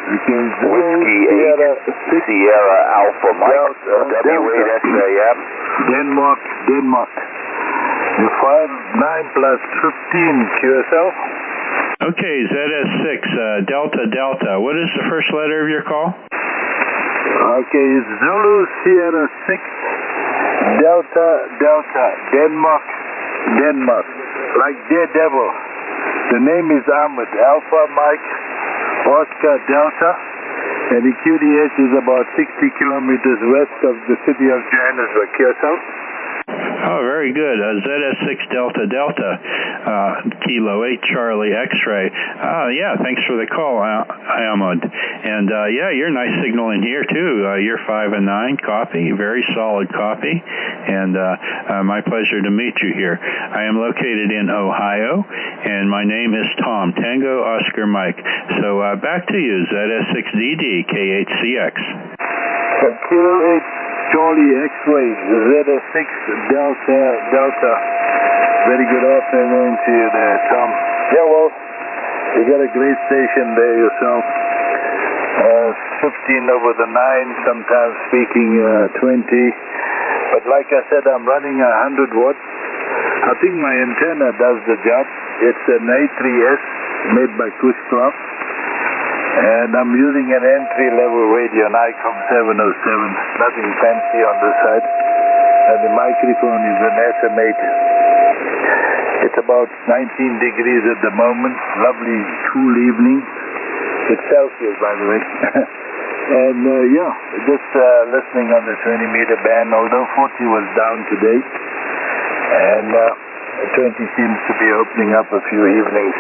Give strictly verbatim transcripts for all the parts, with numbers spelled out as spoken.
Okay, Whiskey Sierra eight, Sierra Alpha Mike, Delta, W eight S A M. Denmark, Denmark. five nine plus fifteen Q S L. Okay, Z S six, uh, Delta, Delta. What is the first letter of your call? Okay, it's Zulu, Sierra six, Delta, Delta, Denmark, Denmark. Like Daredevil. The name is Ahmed, Alpha Mike, Oscar, Delta. And the Q D S is about sixty kilometers west of the city of Johannesburg, Q S L. Oh, very good. Uh, Z S six Delta Delta, uh, Kilo eight Charlie X-ray. Uh, yeah, thanks for the call, Ahmad. And uh, yeah, you're nice signal in here too. Uh, you're five and nine copy, very solid copy. And uh, uh, my pleasure to meet you here. I am located in Ohio, and my name is Tom, Tango Oscar Mike. So uh, back to you, Z S six D D K eight C X. Kilo eight Charlie X-ray, Z S six Delta, Delta. Very good afternoon to you there, Tom. Yeah, well, you got a great station there yourself. Uh, fifteen over the nine, sometimes speaking uh, twenty. But like I said, I'm running one hundred watts. I think my antenna does the job. It's an A three S made by Kushcraft. And I'm using an entry-level radio, an ICOM seven oh seven. Nothing fancy on this side. And the microphone is an S M eight. It's about nineteen degrees at the moment. Lovely, cool evening. It's Celsius, by the way. and uh, yeah, just uh, listening on the twenty meter band, although forty was down today. And uh, twenty seems to be opening up a few evenings.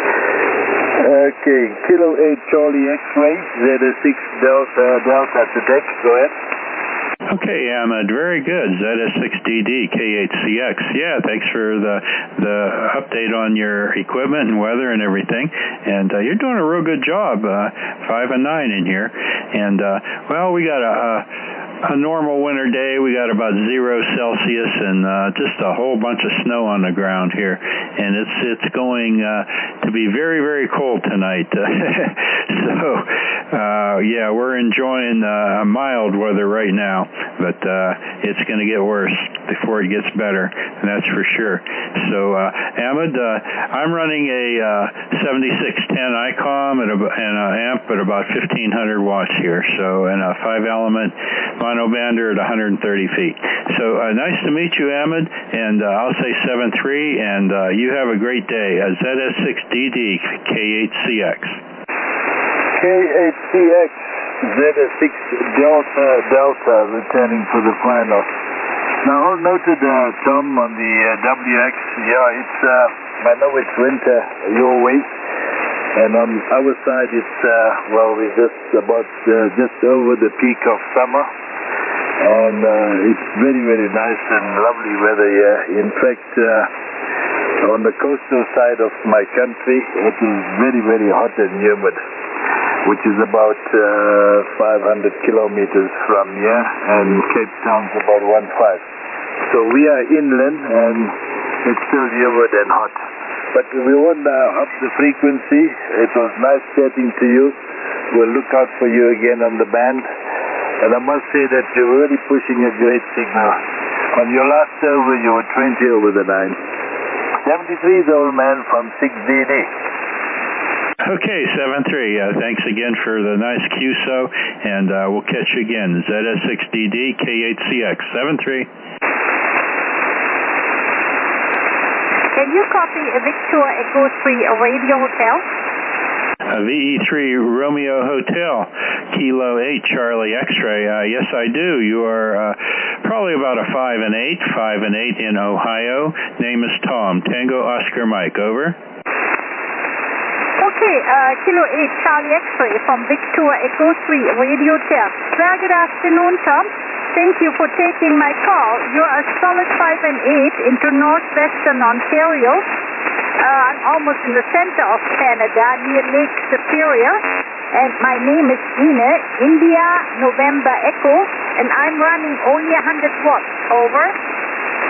Okay, Kilo eight Charlie X-ray, Z S six Delta, Delta to deck, go ahead. Okay, Ahmed, very good. Z S six D D K eight C X. Yeah, thanks for the the update on your equipment and weather and everything. And uh, you're doing a real good job, uh, five and nine in here. And, uh, well, we got a... a A normal winter day. We got about zero Celsius and uh, just a whole bunch of snow on the ground here, and it's it's going uh, to be very very cold tonight. so uh, yeah, we're enjoying uh, mild weather right now, but uh, it's going to get worse before it gets better, and that's for sure. So uh, Ahmed, uh, I'm running a uh, seventy-six ten ICOM and, a, and an amp at about fifteen hundred watts here. So and a five element monobander at one hundred thirty feet. So uh, nice to meet you, Ahmed, and uh, I'll say seven three, and uh, you have a great day. Uh, Z S six D D K eight C X. K eight C X, Z S six Delta, Delta, returning for the final. Now, all noted, uh, Tom, on the uh, W X, yeah, it's, uh, I know it's winter your way, and on our side it's, uh, well, we're just about, uh, just over the peak of summer. And uh, it's very, very nice and lovely weather here. In fact, uh, on the coastal side of my country, it is very, very hot and humid, which is about uh, five hundred kilometers from here, and Cape Town's about one five. So we are inland, and it's still humid and hot. But we won't uh, up the frequency. It was nice chatting to you. We'll look out for you again on the band. And I must say that you're really pushing a great signal. On your last over, you were twenty over the nine. seventy-three is the old man from six D D. Okay, seven three. Uh, thanks again for the nice Q S O, and uh, we'll catch you again. Z S six D D K eight C X. seven three. Can you copy a Victor Echo three Radio Hotel? Uh, V E three Romeo Hotel, Kilo eight Charlie X-ray. Uh, yes, I do. You are uh, probably about a five and eight, five and eight in Ohio. Name is Tom, Tango Oscar Mike. Over. Okay, uh, Kilo eight Charlie X-ray from Victor Echo three Radio Hotel. Well, good afternoon, Tom. Thank you for taking my call. You're a solid five and eight into northwestern Ontario. Uh, I'm almost in the center of Canada, near Lake Superior, and my name is Ina, India, November Echo, and I'm running only one hundred watts. Over.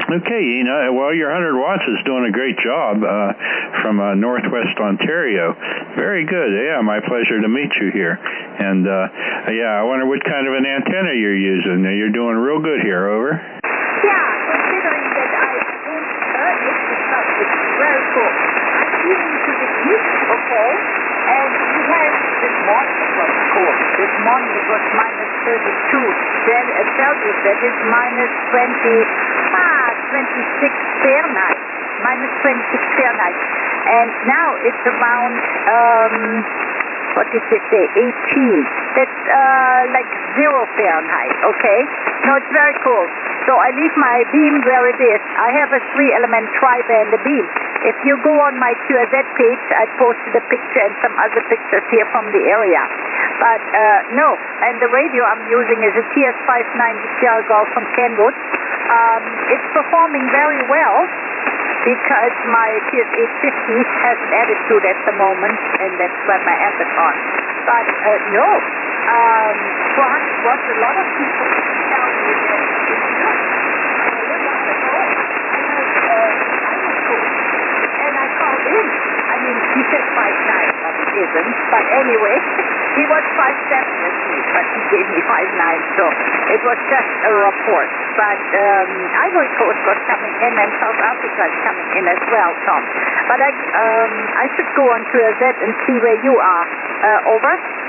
Okay, Ina. Well, your one hundred watts is doing a great job uh, from uh, Northwest Ontario. Very good. Yeah, my pleasure to meet you here. And, uh, yeah, I wonder what kind of an antenna you're using. You're doing real good here. Over. Yeah, considering that I don't earn it, because it's very cool. I'm feeling to the east, okay, and we had this morning it was cold. This morning it was minus thirty-two. Then uh, Celsius, that is minus twenty, ah, twenty-six Fahrenheit. Minus twenty-six Fahrenheit. And now it's around, um, what did they say, eighteen. That's uh, like zero Fahrenheit, okay? No, it's very cool. So I leave my beam where it is. I have a three-element tri-band beam. If you go on my Q R Z page, I posted a picture and some other pictures here from the area. But uh, no, and the radio I'm using is a T S five ninety Sierra Golf from Kenwood. Um, it's performing very well because my T S eight fifty has an attitude at the moment, and that's where my amp is on. But uh, no, um, four hundred watts, a lot of people tell me that it's not. A little while ago, I heard uh, Irish coach, and I called in. I mean, he said five nine, but it isn't. But anyway, he was five seven with me, but he gave me five nine, so it was just a report. But um, Ivory Coast was coming in, and South Africa is coming in as well, Tom. But I, um, I should go on to a Z and see where you are. Uh, over.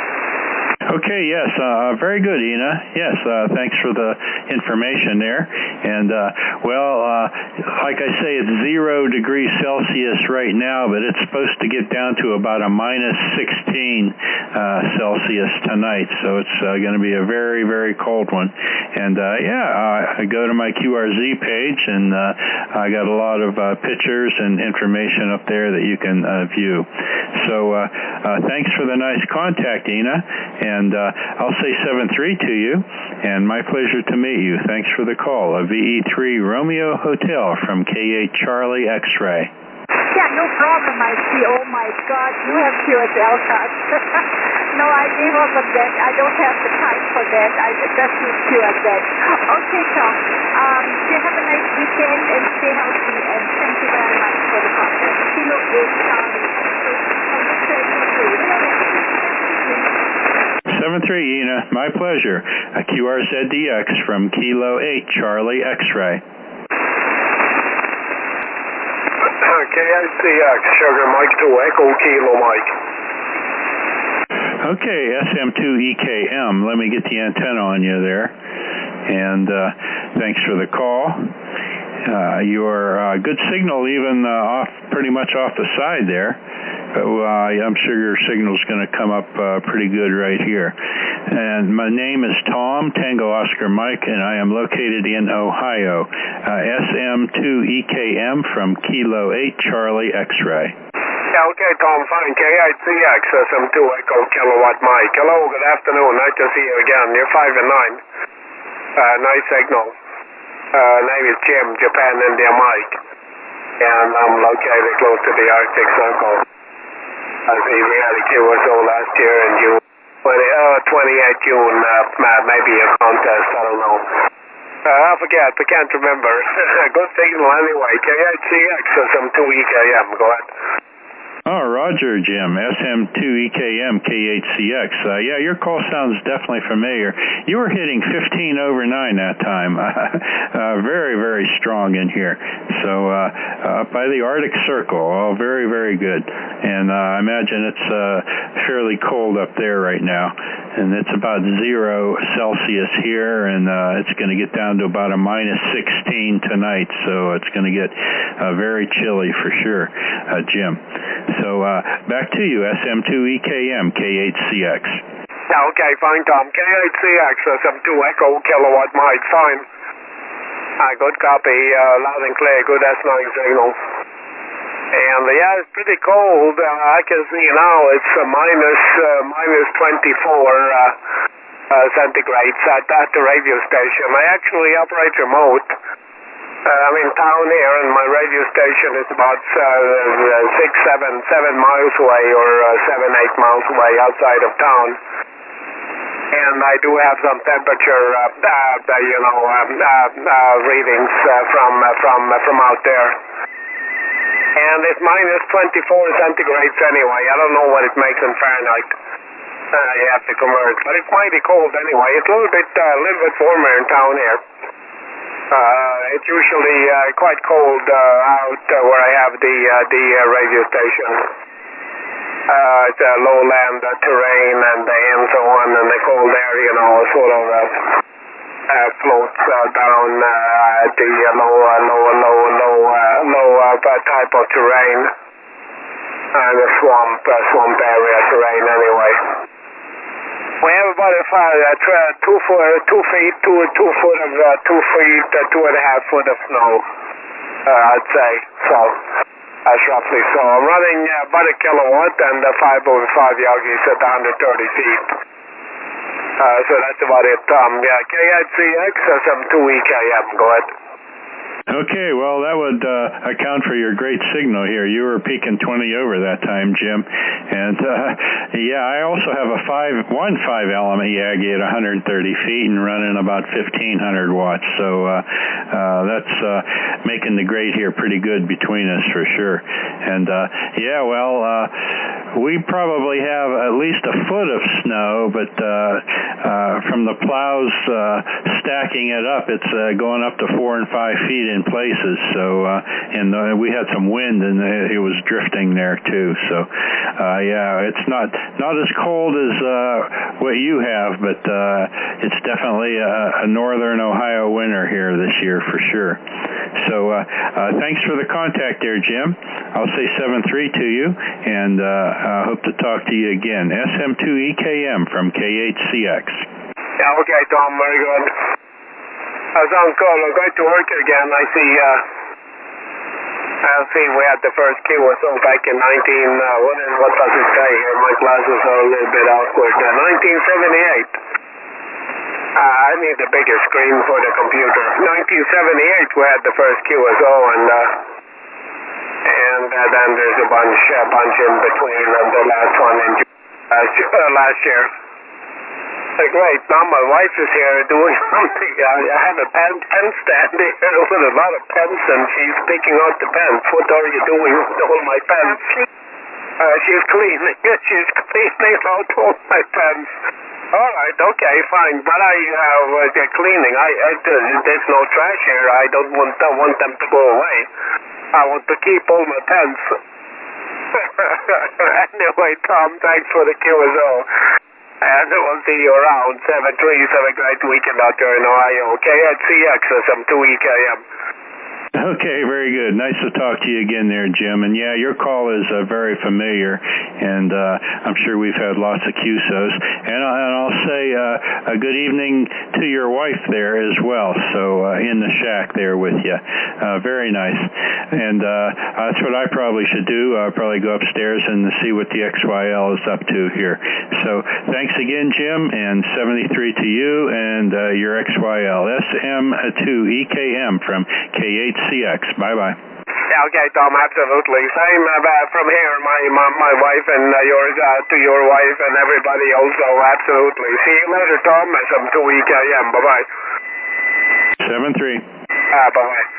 Okay, yes, uh, very good, Ina. Yes, uh, thanks for the information there. And, uh, well, uh, like I say, it's zero degrees Celsius right now, but it's supposed to get down to about a minus sixteen uh, Celsius tonight. So it's uh, going to be a very, very cold one. And, uh, yeah, uh, I go to my Q R Z page, and uh, I got a lot of uh, pictures and information up there that you can uh, view. So uh, uh, thanks for the nice contact, Ina. And uh, I'll say seven three to you, and my pleasure to meet you. Thanks for the call. A V E three Romeo Hotel from K eight Charlie X-Ray. Yeah, no problem, I see. Oh, my God, you have Q S L cards. No, I gave up on that. I don't have the time for that. I just use Q S L. Okay, Tom. Um, you have a nice weekend, and stay healthy, and thank you very much for the contact. Kilo eight Charlie X-Ray from the thirty-three. seven three, Ina. My pleasure. A Q R Z D X from Kilo eight Charlie X-Ray. K I C X, Sugar Mike to Echo Kilo Mike. Okay, S M two E K M. Let me get the antenna on you there. And uh, thanks for the call. Uh, your uh, good signal even uh, off, pretty much off the side there. Uh, I'm sure your signal's going to come up uh, pretty good right here. And my name is Tom, Tango Oscar Mike, and I am located in Ohio. Uh, S M two E K M from Kilo eight Charlie X-Ray. Yeah, okay, Tom, fine. K I C X, S M two Echo Kilowatt Mike. Hello, good afternoon. Nice to see you again. You're five and nine. Uh, nice signal. Uh, name is Jim, Japan, India Mike. And I'm located close to the Arctic Circle. I see we had a Q S O last year in June, uh, twenty-eighth June, uh, maybe a contest, I don't know. Uh, I forget, I can't remember. Good signal anyway. K I C X, S M two E K M, go ahead. Oh, Roger, Jim, S M two E K M, K eight C X. Uh, yeah, your call sounds definitely familiar. You were hitting fifteen over nine that time. uh, very, very strong in here. So uh, up by the Arctic Circle, oh, very, very good. And uh, I imagine it's uh, fairly cold up there right now. And it's about zero Celsius here, and uh, it's going to get down to about a minus sixteen tonight. So it's going to get uh, very chilly for sure, uh, Jim. So uh, back to you, S M two E K M, K eight C X. Yeah, okay, fine, Tom. K eight C X, S M two Echo Kilowatt Mike, fine. Uh, good copy, uh, loud and clear, good S nine signal. And uh, yeah, it's pretty cold. Uh, I can see now it's uh, minus, uh, minus twenty-four uh, uh, centigrades at, at the radio station. I actually operate remote. Uh, I'm in town here, and my radio station is about uh, six, seven, seven miles away, or uh, seven, eight miles away outside of town. and I do have some temperature, uh, uh, you know, um, uh, uh, readings uh, from uh, from uh, from out there. And it's minus twenty-four centigrades anyway. I don't know what it makes in Fahrenheit. Uh, you have to convert, but it's mighty cold anyway. It's a little bit, a uh, little bit warmer in town here. Uh, it's usually uh, quite cold uh, out uh, where I have the uh, the uh, radio station. Uh, it's a lowland uh, terrain and uh, and so on, and the cold air, you know, sort of uh, uh, floats uh, down uh, the uh, low, uh, low, low, low, uh, low uh, type of terrain, and a swamp, uh, swamp area terrain anyway. We have about a five, uh, two foot, two feet, two, two foot of, uh, two feet, uh, two and a half foot of snow, uh, I'd say. So that's roughly so. I'm running uh, about a kilowatt and uh, five over five Yagis at one hundred thirty feet. Uh, so that's about it. Um, yeah, K H C X uh, seventy-two E K M. Go ahead. Okay, well, that would uh, account for your great signal here. You were peaking twenty over that time, Jim. And, uh, yeah, I also have a five, one five element Yagi at one hundred thirty feet and running about fifteen hundred watts. So uh, uh, that's uh, making the grade here pretty good between us for sure. And, uh, yeah, well, uh, we probably have at least a foot of snow, but uh, uh, from the plows uh, stacking it up, it's uh, going up to four and five feet in places. So uh, and uh, we had some wind and it was drifting there too. So uh, yeah, it's not not as cold as uh, what you have, but uh, it's definitely a, a northern Ohio winter here this year for sure. So uh, uh, thanks for the contact there, Jim. I'll say seven three to you, and uh, I hope to talk to you again. S M two E K M from K H C X. Yeah, okay, Tom, very good. Uh, sounds good. I'm going to work again. I see, uh, I see we had the first Q or so back in nineteen, uh, what, is, what does it say here? My glasses are a little bit awkward. Uh, nineteen seventy-eight. Uh, I need a bigger screen for the computer. nineteen seventy-eight we had the first Q S O, and, uh, and uh, then there's a bunch, a bunch in between, and the last one in last, uh, last year. Great. Now my wife is here doing something. I, I have a pen, pen stand here with a lot of pens, and she's picking out the pens. What are you doing with all my pens? Uh, she's cleaning. She's cleaning out all my pens. All right. Okay. Fine. But I have uh, they're cleaning. I, I there's no trash here. I don't want I want them to go away. I want to keep all my pens. Anyway, Tom, thanks for the Q S O. And we'll see you around. seven three, have a great weekend out there in Ohio. K H C X S M two E K M. Okay, very good. Nice to talk to you again there, Jim. And yeah, your call is uh, very familiar, and uh, I'm sure we've had lots of Q S Os. And, uh, and I'll say uh, a good evening to your wife there as well, so uh, in the shack there with you. Uh, very nice. And uh, that's what I probably should do. I'll probably go upstairs and see what the X Y L is up to here. So thanks again, Jim, and seventy-three to you and uh, your X Y L. S M two E K M from K H C X. Bye-bye. Yeah, okay, Tom, absolutely. Same uh, from here, my, my my wife and uh, yours uh, to your wife and everybody also, absolutely. See you later, Tom, S M two E K M. Bye-bye. seven three. Uh, bye-bye.